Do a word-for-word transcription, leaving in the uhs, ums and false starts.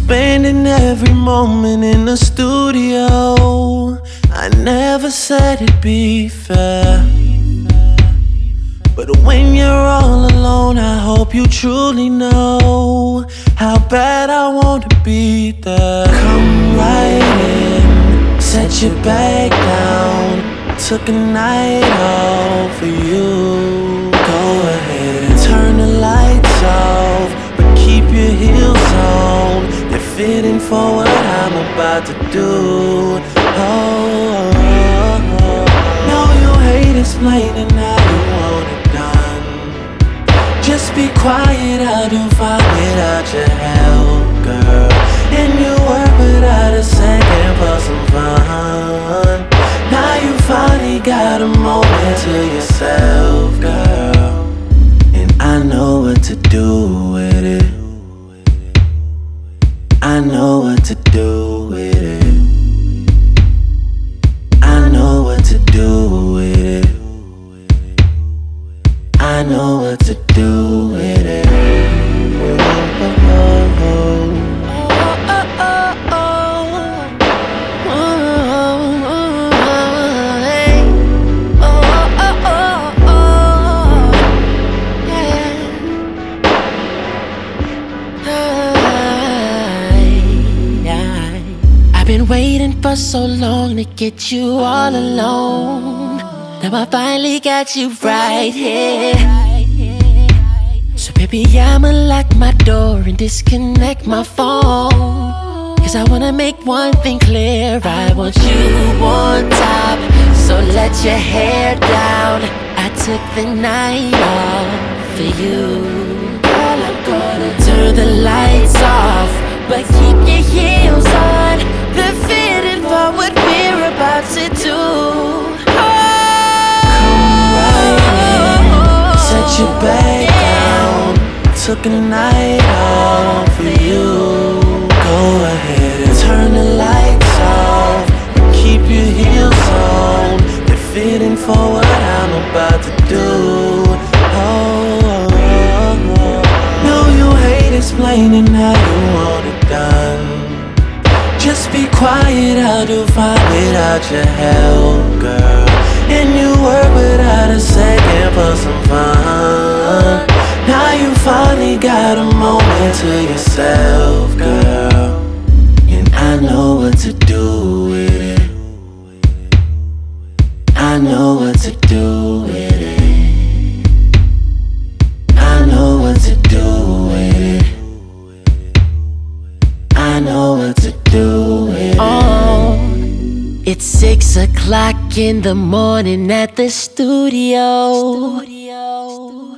spending every moment in the studio. I never said it'd be fair, but when you're all alone, I hope you truly know how bad I want to be there. Come right in, set your bag down. Took a night off for you. Go ahead and turn the lights off, but keep your heels on. They're fitting for what I'm about to do. Oh, oh, oh, oh. No, you hate explaining how you want it done. Just be quiet, I'll do fine without your help, girl. And you work without a second for some fun. Now you finally got a moment to yourself, girl. And I know what to do with it. I know what to do with it. I know what to do with it. I know what to do with it. Oh, oh, oh. Been waiting for so long to get you all alone. Now I finally got you right here. So baby, I'ma lock my door and disconnect my phone, cause I wanna make one thing clear, I want you on top. So let your hair down, I took the night off for you. Girl, I'm gonna turn the lights off, but keep your heels on. They're fitting for what we're about to do. Oh, come right in, set your bag down. Took a night off for you. Go ahead and turn the lights off, but keep your heels on. They're fitting for what I'm about to do. Oh, oh, oh, oh. No, you hate explaining how you want it done. Just be quiet, I'll do fine without your help, girl. And you work without a second for some fun. Now you finally got a moment to yourself, girl. And I know what to do with it. I know what to do with it. I know what to do with it. I know what to do with it. Oh, it's six o'clock in the morning at the studio. studio.